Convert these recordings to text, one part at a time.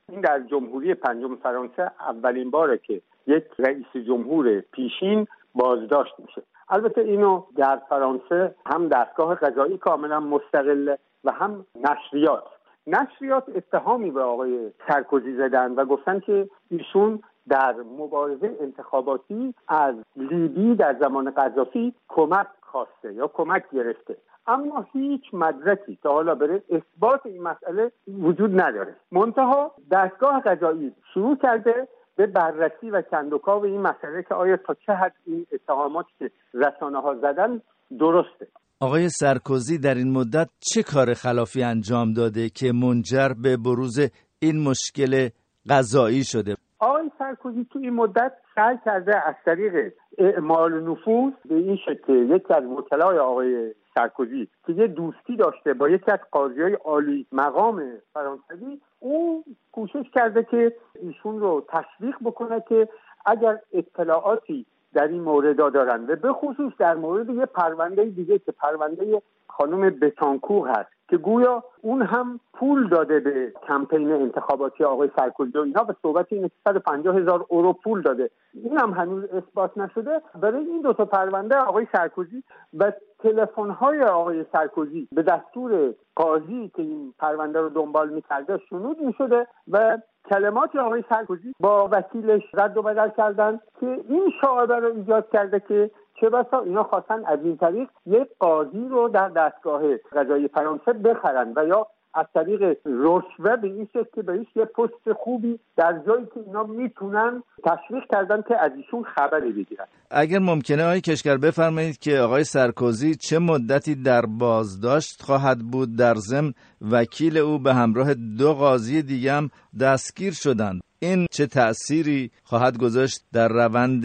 این در جمهوری پنجم فرانسه اولین باره که یک رئیس جمهور پیشین بازداشت میشه. البته اینو در فرانسه هم دستگاه قضایی کاملا مستقله و هم نشریات اتهامی به آقای سارکوزی زدن و گفتن که ایشون در مبارزه انتخاباتی از لیبی در زمان قذافی کمک خواسته یا کمک گرفته، اما هیچ مدرکی تا حالا برای اثبات این مسئله وجود نداره. منتها دستگاه قضایی شروع کرده به بررسی و کندوکاو این مسئله که آیا تا چه حد این اتهاماتی که رسانه‌ها زدن درسته. آقای سارکوزی در این مدت چه کار خلافی انجام داده که منجر به بروز این مشکل قضایی شده؟ آقای سارکوزی تو این مدت سعی کرده از طریق اعمال نفوذ به این شکل یکی از وکلای آقای سارکوزی که یه دوستی داشته با یکی از قاضیای عالی مقام فرانسوی، او کوشش کرده که ایشون رو تشویق بکنه که اگر اطلاعاتی در این مورد دارن و به خصوص در مورد یه پرونده دیگه که پرونده خانم بتانکور هست که گویا اون هم پول داده به کمپین انتخاباتی آقای سارکوزی و اینا، به صحبت این 150,000 یورو پول داده، این هم هنوز اثبات نشده. برای این دو تا پرونده آقای سارکوزی و تلفن‌های آقای سارکوزی به دستور قاضی که این پرونده رو دنبال می‌کرده شنود می‌شده و کلمات آقای سارکوزی با وکیلش رد و بدل کردن که این شایعه رو ایجاد کرده که چه بسا اینا خواستن از این طریق یک قاضی رو در دستگاه قضایی فرانسه بخرن و یا از طریق رشوه به این شکل که بهش یه پست خوبی در جایی که اینا میتونن تشویق کردن که از ایشون خبری بگیرن. اگر ممکنه آقای کشگر بفرمایید که آقای سارکوزی چه مدتی در بازداشت خواهد بود؟ در ضمن وکیل او به همراه 2 قاضی دیگه هم دستگیر شدند. این چه تأثیری خواهد گذاشت در روند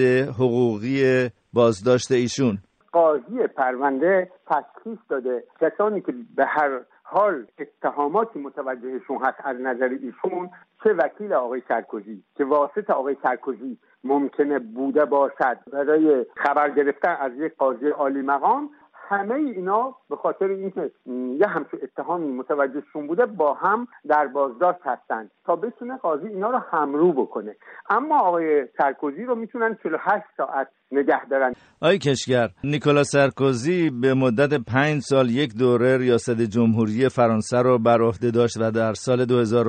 حقوقی بازداشت ایشون؟ قاضی پرونده تشخیص داده کسانی که به هر حال اتهاماتی متوجهشون هست از نظر ایشون، چه وکیل آقای سارکوزی که واسط آقای سارکوزی ممکنه بوده باشد برای خبر گرفتن از یک قاضی عالی مقام، همه اینا به خاطر اینکه یه همچون اتهامی متوجهشون بوده با هم در بازداشت هستند تا بتونه قاضی اینا رو همرو بکنه. اما آقای سارکوزی رو میتونن 48 ساعت نگه دارن. آقای کشگر، نیکولا سارکوزی به مدت 5 سال یک دوره ریاست جمهوری فرانسه رو بر عهده داشت و در سال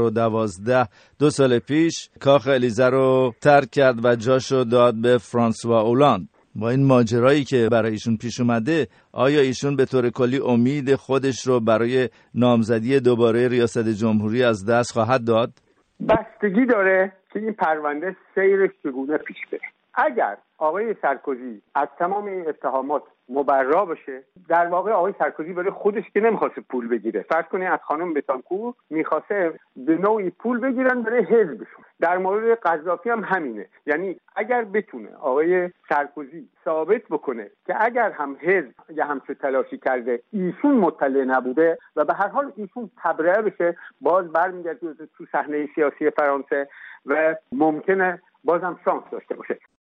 2012 2 سال پیش کاخ الیزه رو ترک کرد و جاشو داد به فرانسوا اولاند. با این ماجرایی که برای ایشون پیش اومده، آیا ایشون به طور کلی امید خودش رو برای نامزدی دوباره ریاست جمهوری از دست خواهد داد؟ بستگی داره که این پرونده سیرش چگونه پیش بره. اگر آقای سارکوزی از تمام این اتهامات مبرا بشه، در واقع آقای سارکوزی برای خودش که نمیخواسته پول بگیره، فرض کنید از خانم بتانکور میخواسته به نوعی پول بگیرن برای حزبشون. در مورد قذافی هم همینه، یعنی اگر بتونه آقای سارکوزی ثابت بکنه که اگر هم حزب یا همچون تلاشی کرده ایشون مطلع نبوده و به هر حال ایشون تبرئه بشه، باز برمیگرده تو صحنه سیاسی فرانسه و ممکنه بازم شانس داشته باشه.